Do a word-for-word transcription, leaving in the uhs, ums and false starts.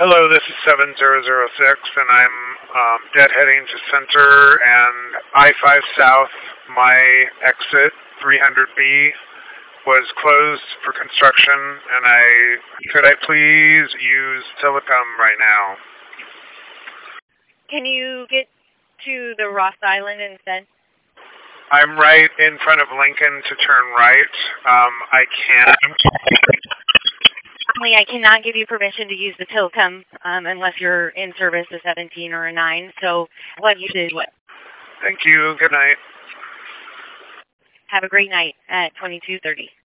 Hello, this is seven zero zero six, and I'm um, deadheading to Center and I five South. My exit, three hundred B, was closed for construction, and I could I please use Telecom right now? Can you get to the Ross Island instead? I'm right in front of Lincoln to turn right. Um, I can't. Only I cannot give you permission to use the Telecom um, unless you're in service a seventeen or a nine. So what you did, what? Thank you. Good night. Have a great night at twenty-two thirty.